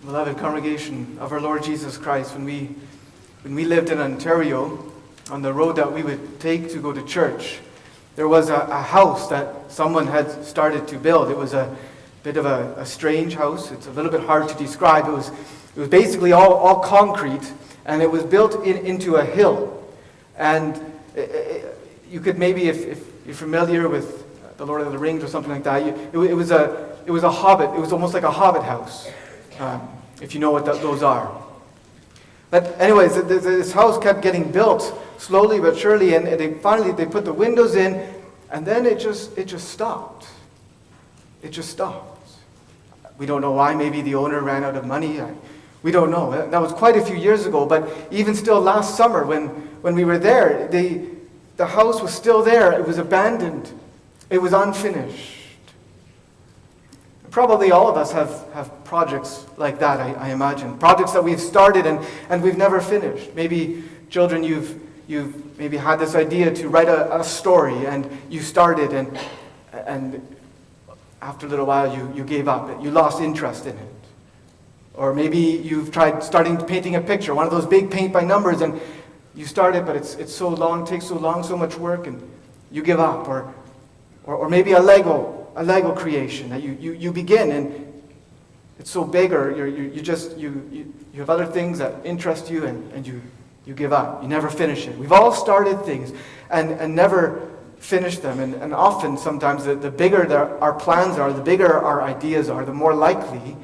Beloved congregation of our Lord Jesus Christ, when we lived in Ontario, on the road that we would take to go to church, there was a house that someone had started to build. It was a bit of a strange house. It's a little bit hard to describe. It was basically all concrete, and it was built into a hill. And you could maybe, if you're familiar with the Lord of the Rings or something like that, it was a hobbit. It was almost like a hobbit house, if you know what those are. But anyways, this house kept getting built slowly but surely, and they finally put the windows in, and then it just stopped. It just stopped. We don't know why. Maybe the owner ran out of money. We don't know. That was quite a few years ago. But even still, last summer when we were there, the house was still there. It was abandoned. It was unfinished. Probably all of us have projects like that, I imagine. Projects that we've started and we've never finished. Maybe children, you've maybe had this idea to write a story, and you started, and after a little while you gave up. You lost interest in it. Or maybe you've tried painting a picture, one of those big paint by numbers, and you started, but it's so long, takes so long, so much work, and you give up. Or maybe a Lego creation that you begin, and it's so big, or you have other things that interest you, and you give up. You never finish it. We've all started things and never finished them. And often, sometimes, the bigger our plans are, the bigger our ideas are, the more likely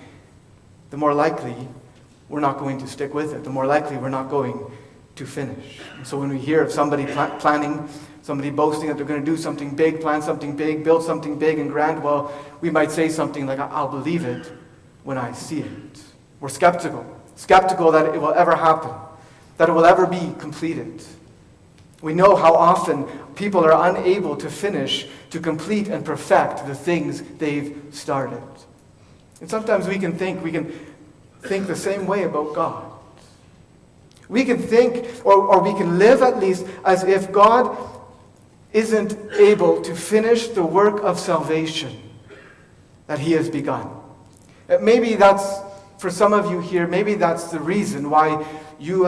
we're not going to stick with it. The more likely we're not going to finish. And so when we hear of somebody planning, somebody boasting that they're going to do something big, plan something big, build something big and grand, well, we might say something like, I'll believe it when I see it. We're skeptical that it will ever happen, that it will ever be completed. We know how often people are unable to finish, to complete and perfect the things they've started. And sometimes we can think the same way about God. We can think, or we can live at least, as if God isn't able to finish the work of salvation that He has begun. Maybe that's, for some of you here, maybe that's the reason why you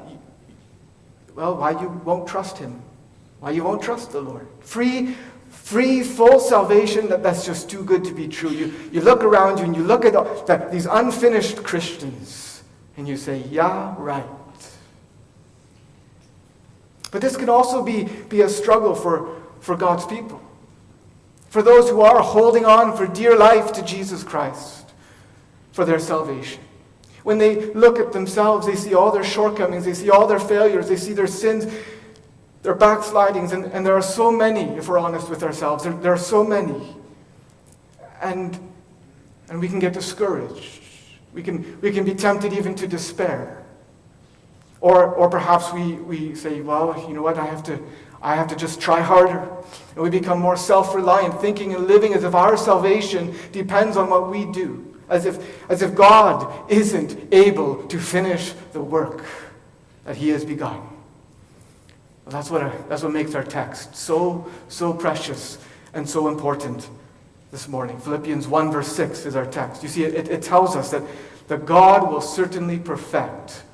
won't trust Him, why you won't trust the Lord. Free, full salvation, that's just too good to be true. You look around you and you look at these unfinished Christians, and you say, yeah, right. But this can also be a struggle for God's people. For those who are holding on for dear life to Jesus Christ for their salvation. When they look at themselves, they see all their shortcomings, they see all their failures, they see their sins, their backslidings, and there are so many, if we're honest with ourselves. There are so many. And we can get discouraged. We can be tempted even to despair. Or perhaps we say, well, you know what, I have to just try harder. And we become more self-reliant, thinking and living as if our salvation depends on what we do. As if God isn't able to finish the work that He has begun. Well, that's what makes our text so precious and so important this morning. Philippians 1 verse 6 is our text. You see, it tells us that God will certainly perfect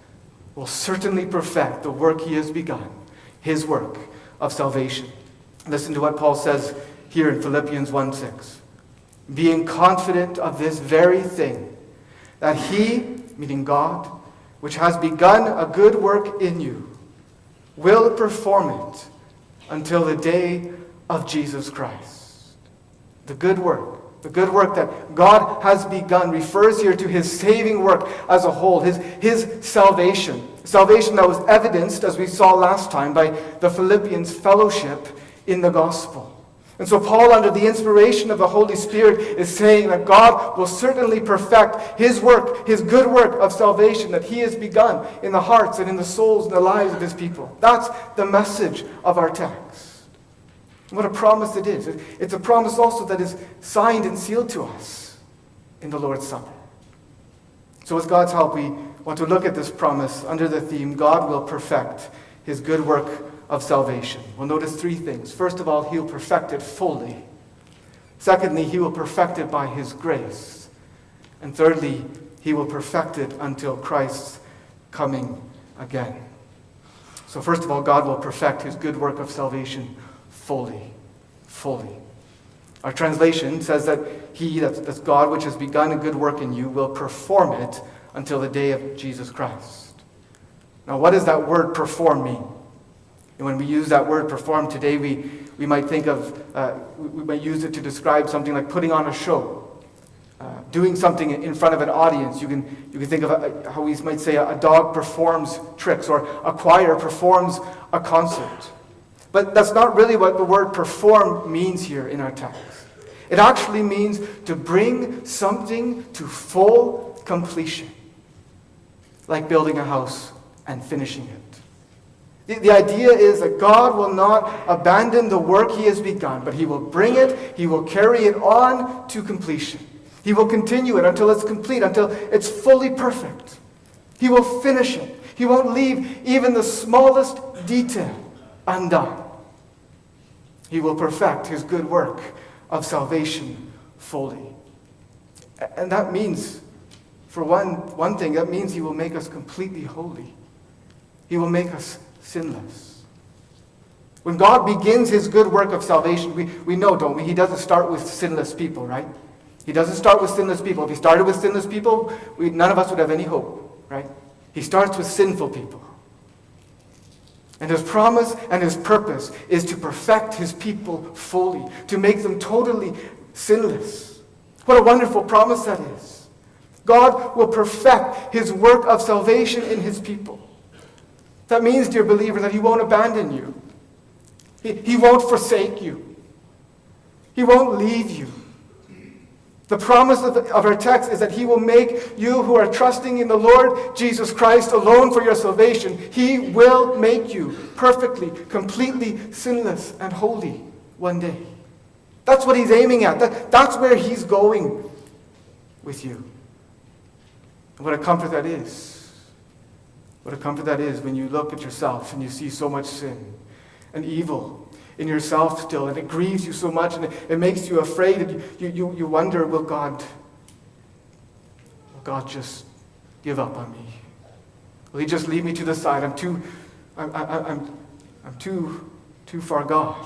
the work He has begun, His work of salvation. Listen to what Paul says here in Philippians 1:6. Being confident of this very thing, that He, meaning God, which has begun a good work in you, will perform it until the day of Jesus Christ. The good work that God has begun refers here to His saving work as a whole, His salvation. Salvation that was evidenced, as we saw last time, by the Philippians' fellowship in the gospel. And so Paul, under the inspiration of the Holy Spirit, is saying that God will certainly perfect His work, His good work of salvation that He has begun in the hearts and in the souls and the lives of His people. That's the message of our text. What a promise it is. It's a promise also that is signed and sealed to us in the Lord's Supper. So with God's help, we want to look at this promise under the theme, God will perfect His good work of salvation. We'll notice three things. First of all, He will perfect it fully. Secondly, He will perfect it by His grace. And thirdly, he will perfect it until Christ's coming again. So first of all, God will perfect his good work of salvation fully. Fully. Our translation says that that's God, which has begun a good work in you, will perform it until the day of Jesus Christ. Now, what does that word perform mean? And when we use that word perform today, we might think of, we might use it to describe something like putting on a show. Doing something in front of an audience. You can think of how we might say a dog performs tricks, or a choir performs a concert. But that's not really what the word perform means here in our text. It actually means to bring something to full completion, like building a house and finishing it. The idea is that God will not abandon the work he has begun, but he will bring it, he will carry it on to completion. He will continue it until it's complete, until it's fully perfect. He will finish it. He won't leave even the smallest detail undone. He will perfect his good work of salvation fully. And that means, for one thing, that means he will make us completely holy. He will make us sinless. When God begins his good work of salvation, we know, don't we? He doesn't start with sinless people, right? He doesn't start with sinless people. If he started with sinless people, none of us would have any hope, right? He starts with sinful people. And his promise and his purpose is to perfect his people fully, to make them totally sinless. What a wonderful promise that is. God will perfect his work of salvation in his people. That means, dear believer, that he won't abandon you. He won't forsake you. He won't leave you. The promise of our text is that he will make you who are trusting in the Lord Jesus Christ alone for your salvation. He will make you perfectly, completely sinless and holy one day. That's what he's aiming at. That's where he's going with you. And what a comfort that is. What a comfort that is when you look at yourself and you see so much sin and evil in yourself still, and it grieves you so much, and it makes you afraid, and you wonder, will God just give up on me? Will he just leave me to the side? I'm too far gone.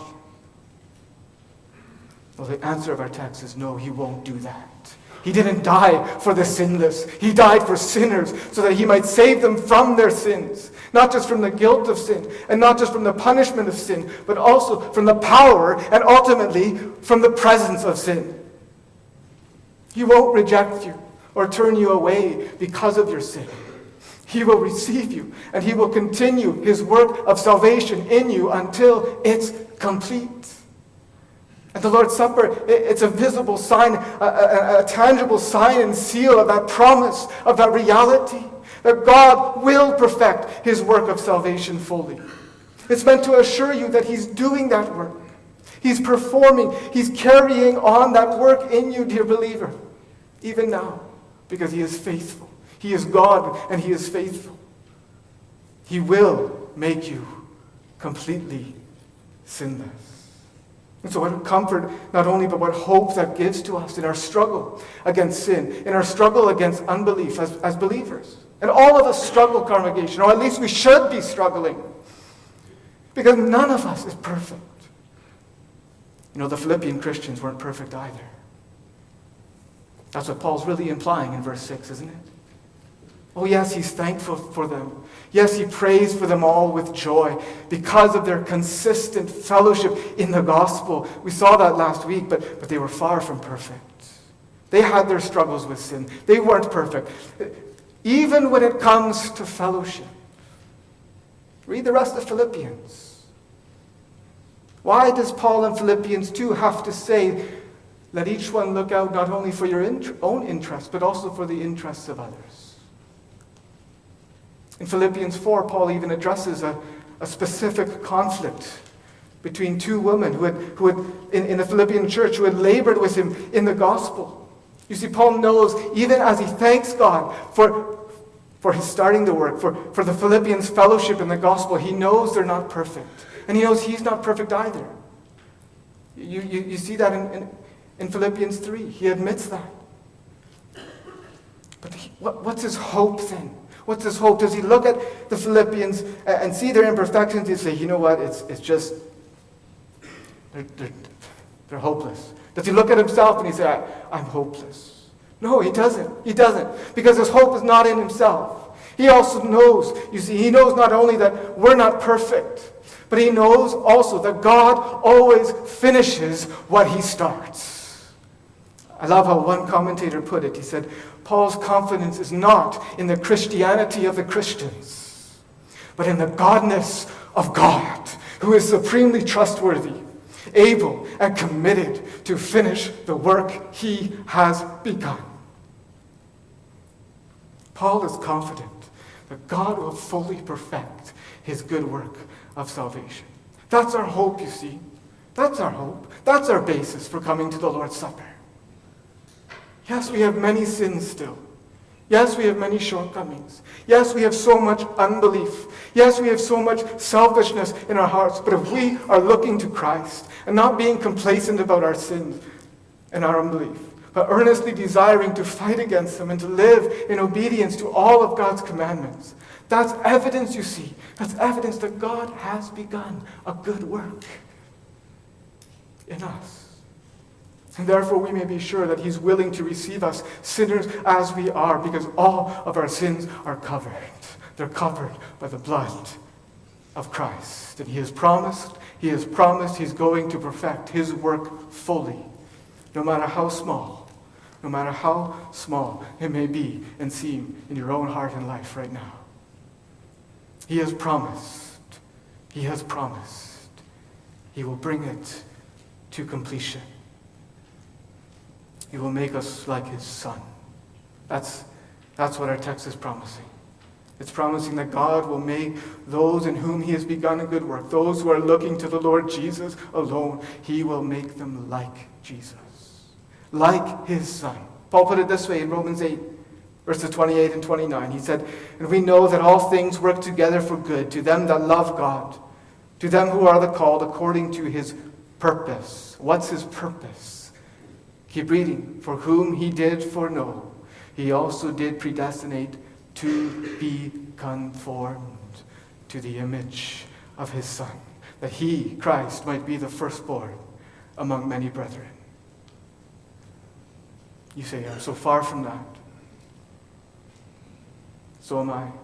Well, the answer of our text is no, he won't do that. He didn't die for the sinless. He died for sinners so that he might save them from their sins. Not just from the guilt of sin, and not just from the punishment of sin, but also from the power and ultimately from the presence of sin. He won't reject you or turn you away because of your sin. He will receive you, and he will continue his work of salvation in you until it's complete. And the Lord's Supper, it's a visible sign, a tangible sign and seal of that promise, of that reality, that God will perfect his work of salvation fully. It's meant to assure you that he's doing that work. He's performing, he's carrying on that work in you, dear believer, even now, because he is faithful. He is God, and he is faithful. He will make you completely sinless. And so what comfort, not only, but what hope that gives to us in our struggle against sin, in our struggle against unbelief as believers. And all of us struggle, congregation, or at least we should be struggling. Because none of us is perfect. You know, the Philippian Christians weren't perfect either. That's what Paul's really implying in verse 6, isn't it? Oh yes, he's thankful for them. Yes, he prays for them all with joy because of their consistent fellowship in the gospel. We saw that last week, but they were far from perfect. They had their struggles with sin. They weren't perfect. Even when it comes to fellowship. Read the rest of Philippians. Why does Paul in Philippians 2 have to say, let each one look out not only for your own interests, but also for the interests of others? In Philippians 4, Paul even addresses a specific conflict between two women who had in the Philippian church, who had labored with him in the gospel. You see, Paul knows, even as he thanks God for his starting the work, for the Philippians' fellowship in the gospel, he knows they're not perfect. And he knows he's not perfect either. You see that in Philippians 3. He admits that. What's his hope then? What's his hope? Does he look at the Philippians and see their imperfections and say, you know what, it's just, they're hopeless? Does he look at himself and he say, I'm hopeless? No, he doesn't. He doesn't. Because his hope is not in himself. He also knows, you see, he knows not only that we're not perfect, but he knows also that God always finishes what he starts. I love how one commentator put it. He said, Paul's confidence is not in the Christianity of the Christians, but in the godness of God, who is supremely trustworthy, able and committed to finish the work he has begun. Paul is confident that God will fully perfect his good work of salvation. That's our hope, you see. That's our hope. That's our basis for coming to the Lord's Supper. Yes, we have many sins still. Yes, we have many shortcomings. Yes, we have so much unbelief. Yes, we have so much selfishness in our hearts. But if we are looking to Christ and not being complacent about our sins and our unbelief, but earnestly desiring to fight against them and to live in obedience to all of God's commandments, that's evidence, you see. That's evidence that God has begun a good work in us. And therefore we may be sure that he's willing to receive us, sinners as we are, because all of our sins are covered. They're covered by the blood of Christ. And he has promised he's going to perfect his work fully, no matter how small it may be and seem in your own heart and life right now. He has promised he will bring it to completion. He will make us like his Son. That's what our text is promising. It's promising that God will make those in whom he has begun a good work, those who are looking to the Lord Jesus alone, he will make them like Jesus, like his Son. Paul put it this way in Romans 8, verses 28 and 29. He said, and we know that all things work together for good to them that love God, to them who are the called according to his purpose. What's his purpose? Keep reading. For whom he did foreknow, he also did predestinate to be conformed to the image of his Son, that he, Christ, might be the firstborn among many brethren. You say, I'm so far from that. So am I.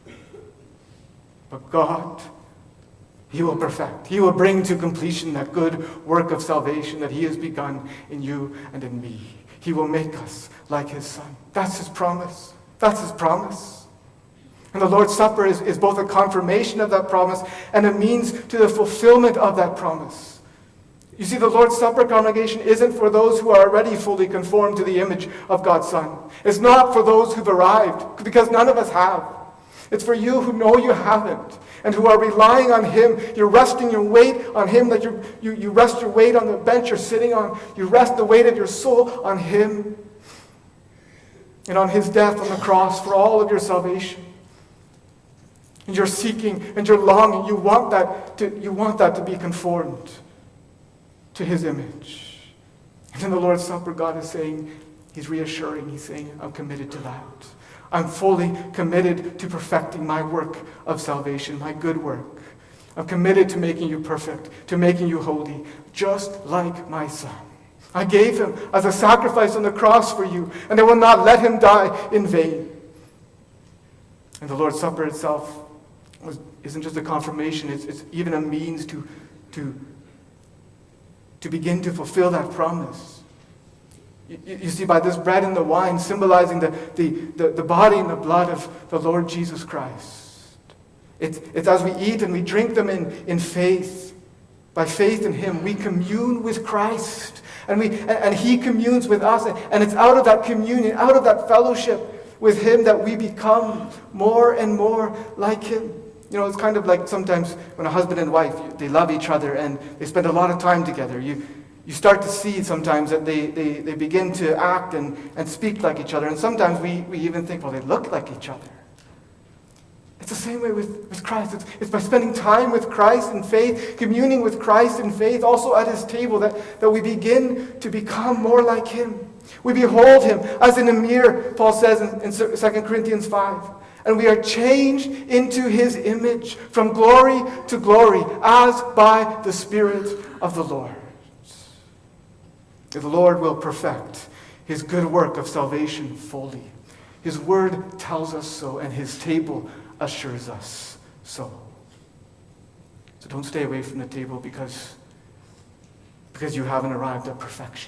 But God, he will perfect. He will bring to completion that good work of salvation that he has begun in you and in me. He will make us like his Son. That's his promise. That's his promise. And the Lord's Supper is both a confirmation of that promise and a means to the fulfillment of that promise. You see, the Lord's Supper, congregation, isn't for those who are already fully conformed to the image of God's Son. It's not for those who've arrived, because none of us have. It's for you who know you haven't and who are relying on him. You're resting your weight on him, that you rest your weight on the bench you're sitting on. You rest the weight of your soul on him and on his death on the cross for all of your salvation. And you're seeking and you're longing. You want that to be conformed to his image. And in the Lord's Supper, God is saying, he's reassuring, he's saying, I'm committed to that. I'm fully committed to perfecting my work of salvation, my good work. I'm committed to making you perfect, to making you holy, just like my Son. I gave him as a sacrifice on the cross for you, and I will not let him die in vain. And the Lord's Supper itself isn't just a confirmation, it's even a means to begin to fulfill that promise. You see, by this bread and the wine symbolizing the body and the blood of the Lord Jesus Christ. It's as we eat and we drink them in faith. By faith in him, we commune with Christ. And he communes with us. And it's out of that communion, out of that fellowship with him that we become more and more like him. You know, it's kind of like sometimes when a husband and wife, they love each other and they spend a lot of time together. You start to see sometimes that they begin to act and speak like each other. And sometimes we even think, well, they look like each other. It's the same way with Christ. It's by spending time with Christ in faith, communing with Christ in faith, also at his table, that we begin to become more like him. We behold him as in a mirror, Paul says in 2 Corinthians 5. And we are changed into his image from glory to glory as by the Spirit of the Lord. The Lord will perfect his good work of salvation fully. His word tells us so, and his table assures us so. So don't stay away from the table because you haven't arrived at perfection.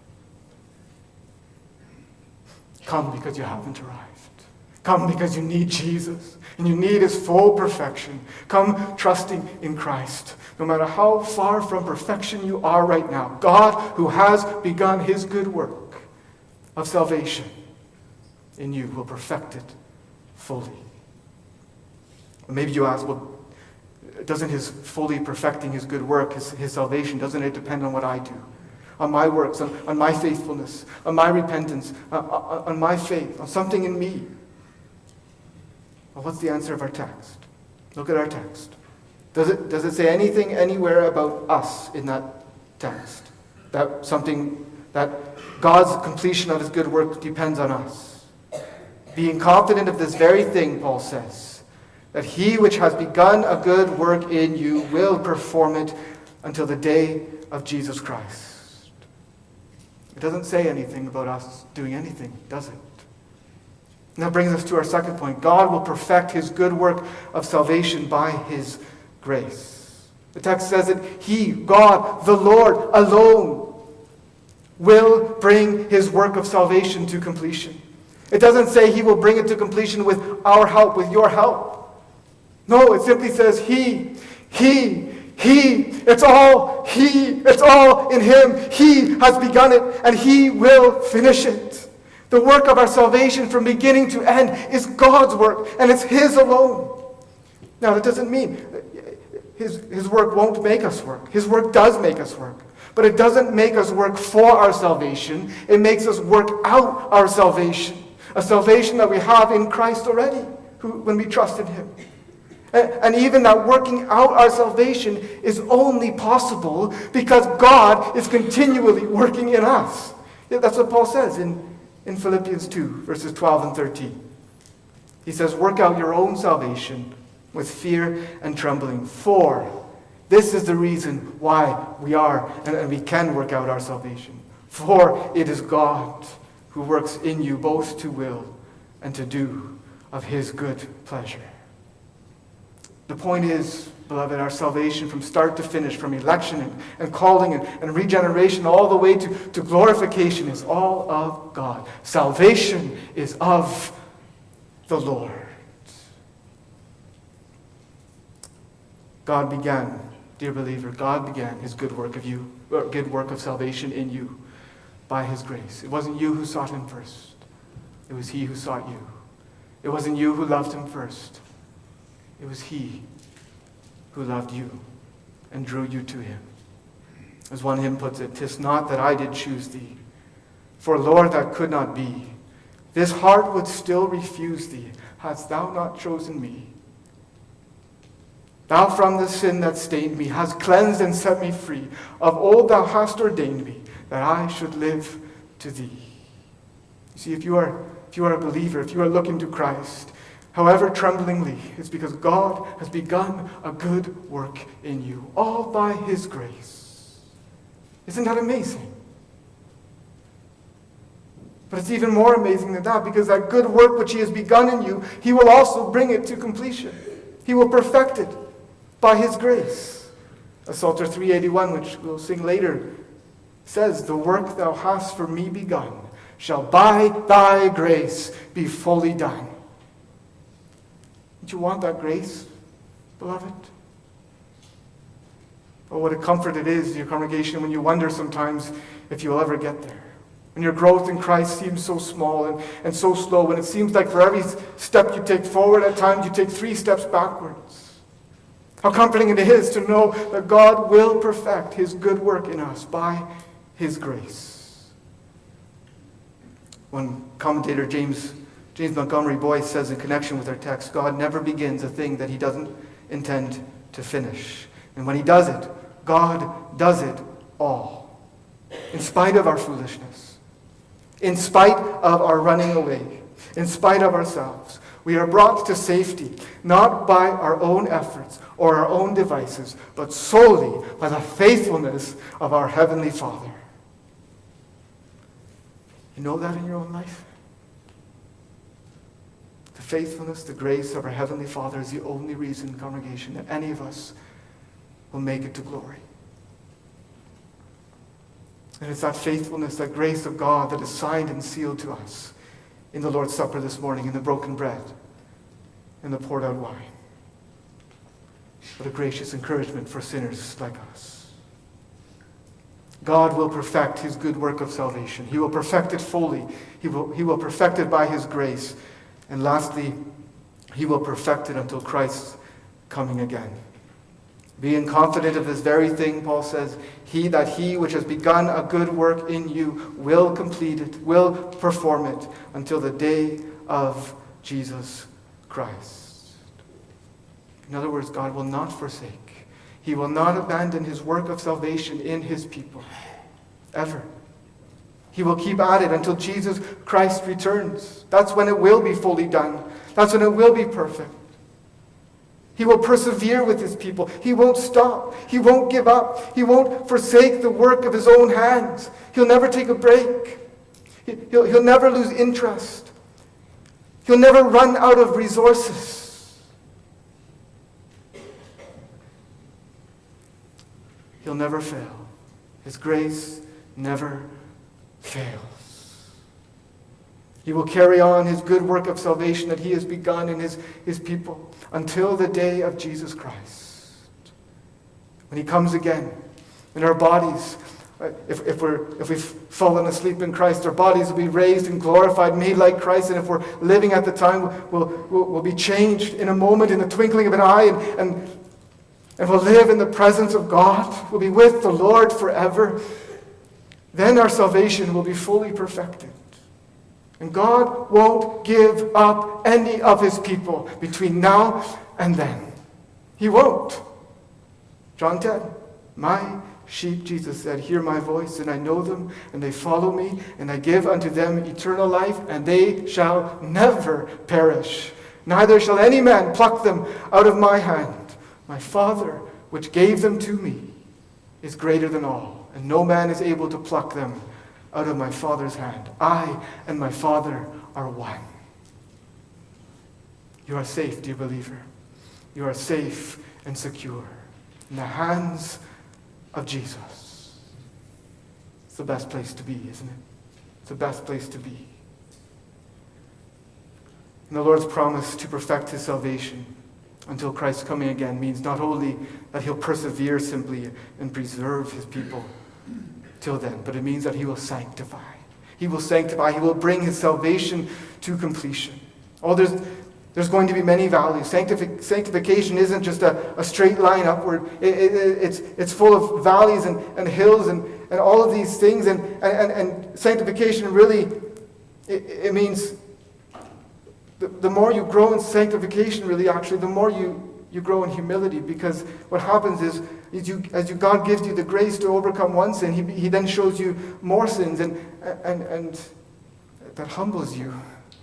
Come because you haven't arrived. Come because you need Jesus and you need his full perfection. Come trusting in Christ. No matter how far from perfection you are right now, God, who has begun his good work of salvation in you, will perfect it fully. Maybe you ask, well, doesn't his fully perfecting his good work, his salvation, doesn't it depend on what I do? On my works, on my faithfulness, on my repentance, on my faith, on something in me? Well, what's the answer of our text? Look at our text. Does it say anything anywhere about us in that text? That God's completion of his good work depends on us. Being confident of this very thing, Paul says, that he which has begun a good work in you will perform it until the day of Jesus Christ. It doesn't say anything about us doing anything, does it? And that brings us to our second point. God will perfect his good work of salvation by his grace. The text says that he, God, the Lord alone, will bring his work of salvation to completion. It doesn't say he will bring it to completion with our help, with your help. No, it simply says he, it's all in him. He has begun it and he will finish it. The work of our salvation from beginning to end is God's work, and it's his alone. Now, that doesn't mean his work won't make us work. His work does make us work. But it doesn't make us work for our salvation. It makes us work out our salvation. A salvation that we have in Christ already, when we trust in him. And even that working out our salvation is only possible because God is continually working in us. Yeah, that's what Paul says in Philippians 2, verses 12 and 13. He says, work out your own salvation with fear and trembling, for this is the reason why we are and we can work out our salvation. For it is God who works in you both to will and to do of his good pleasure. The point is, beloved, our salvation from start to finish, from election and calling and regeneration all the way to glorification is all of God. Salvation is of the Lord. God began, dear believer, God began his good work of salvation in you by his grace. It wasn't you who sought him first. It was he who sought you. It wasn't you who loved him first. It was he who loved you and drew you to him. As one hymn puts it, "'Tis not that I did choose thee, for Lord, that could not be. This heart would still refuse thee, hadst thou not chosen me. Thou from the sin that stained me hast cleansed and set me free. Of old thou hast ordained me, that I should live to thee." You see, if you are a believer, if you are looking to Christ, however tremblingly, it's because God has begun a good work in you, all by his grace. Isn't that amazing? But it's even more amazing than that, because that good work which he has begun in you, he will also bring it to completion. He will perfect it by his grace. As Psalter 381, which we'll sing later, says, "The work thou hast for me begun shall by thy grace be fully done." Don't you want that grace, beloved? Oh, what a comfort it is, dear congregation, when you wonder sometimes if you'll ever get there. When your growth in Christ seems so small and so slow, when it seems like for every step you take forward, at times you take 3 steps backwards. How comforting it is to know that God will perfect his good work in us by his grace. One commentator, James Montgomery Boyce, says in connection with our text, God never begins a thing that he doesn't intend to finish. And when he does it, God does it all, in spite of our foolishness, In spite of our running away, in spite of ourselves, we are brought to safety, not by our own efforts or our own devices, but solely by the faithfulness of our Heavenly Father. You know that in your own life? The faithfulness, the grace of our Heavenly Father is the only reason, congregation, that any of us will make it to glory. And it's that faithfulness, that grace of God that is signed and sealed to us in the Lord's Supper this morning, in the broken bread and the poured out wine. What a gracious encouragement for sinners like us. God will perfect his good work of salvation. He will perfect it fully. He will perfect it by his grace. And lastly, he will perfect it until Christ's coming again. Being confident of this very thing, Paul says, he which has begun a good work in you will complete it, will perform it until the day of Jesus Christ. In other words, God will not forsake. He will not abandon his work of salvation in his people, ever. He will keep at it until Jesus Christ returns. That's when it will be fully done. That's when it will be perfect. He will persevere with his people. He won't stop. He won't give up. He won't forsake the work of his own hands. He'll never take a break. He'll never lose interest. He'll never run out of resources. He'll never fail. His grace never fails. He will carry on his good work of salvation that he has begun in his people until the day of Jesus Christ. When he comes again, and our bodies, if we've fallen asleep in Christ, our bodies will be raised and glorified, made like Christ. And if we're living at the time, we'll be changed in a moment, in the twinkling of an eye, and we'll live in the presence of God. We'll be with the Lord forever. Then our salvation will be fully perfected. And God won't give up any of his people between now and then. He won't. John 10, my sheep, Jesus said, hear my voice, and I know them, and they follow me, and I give unto them eternal life, and they shall never perish. Neither shall any man pluck them out of my hand. My Father, which gave them to me, is greater than all, and no man is able to pluck them out of my Father's hand. I and my Father are one. You are safe, dear believer. You are safe and secure in the hands of Jesus. It's the best place to be, isn't it? It's the best place to be. And the Lord's promise to perfect his salvation until Christ's coming again means not only that he'll persevere simply and preserve his people till then, but it means that he will sanctify. He will sanctify. He will bring his salvation to completion. Oh, there's going to be many values. Sanctification isn't just a straight line upward. It's full of valleys and hills and all of these things. And sanctification really, it means the more you grow in sanctification, really, actually, the more you grow in humility. Because what happens is, God gives you the grace to overcome one sin, he then shows you more sins, and that humbles you.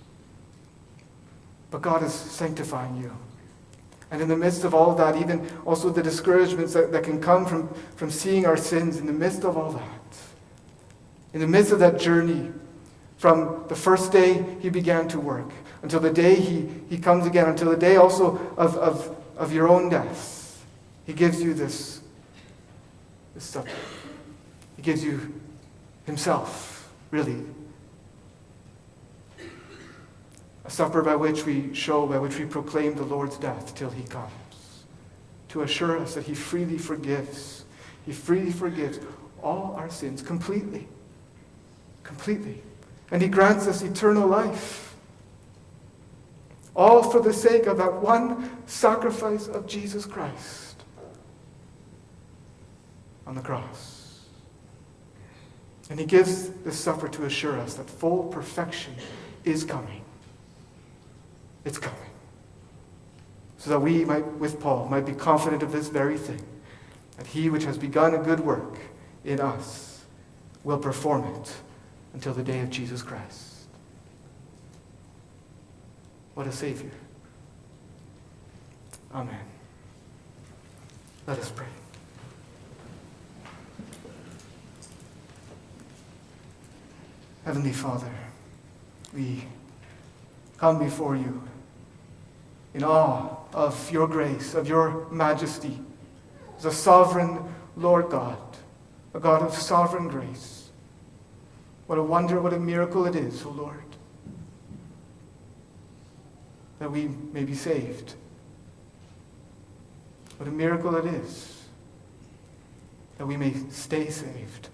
But God is sanctifying you. And in the midst of all of that, even also the discouragements that can come from seeing our sins, in the midst of all that, in the midst of that journey, from the first day he began to work, until the day he comes again, until the day also of your own death, he gives you this supper. He gives you himself, really. A supper by which we proclaim the Lord's death till he comes. To assure us that he freely forgives. He freely forgives all our sins completely. Completely. And he grants us eternal life. All for the sake of that one sacrifice of Jesus Christ on the cross. And he gives this supper to assure us that full perfection is coming. It's coming. So that we might, with Paul, might be confident of this very thing, that he which has begun a good work in us will perform it until the day of Jesus Christ. What a Savior. Amen. Let us pray. Heavenly Father, we come before you in awe of your grace, of your majesty, as a sovereign Lord God, a God of sovereign grace. What a wonder, what a miracle it is, O Lord, that we may be saved. What a miracle it is that we may stay saved.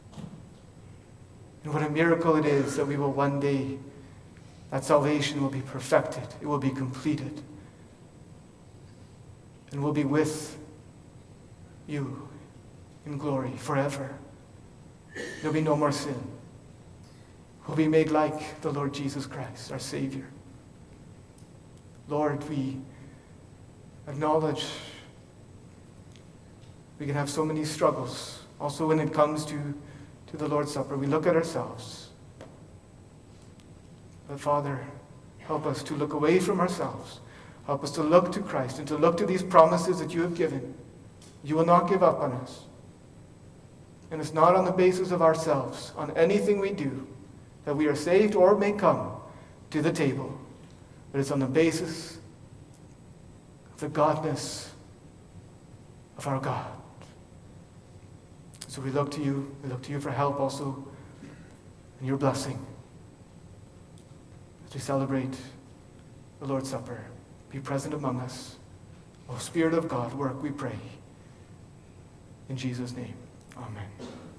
And what a miracle it is that we will one day, that salvation will be perfected, it will be completed, and we'll be with you in glory forever. There'll be no more sin. We'll be made like the Lord Jesus Christ, our Savior. Lord, we acknowledge we can have so many struggles. Also when it comes to the Lord's Supper, we look at ourselves. But Father, help us to look away from ourselves. Help us to look to Christ and to look to these promises that you have given. You will not give up on us. And it's not on the basis of ourselves, on anything we do, that we are saved or may come to the table. But it's on the basis of the godness of our God. So we look to you. We look to you for help also in your blessing as we celebrate the Lord's Supper. Be present among us. O Spirit of God, work, we pray. In Jesus' name, amen.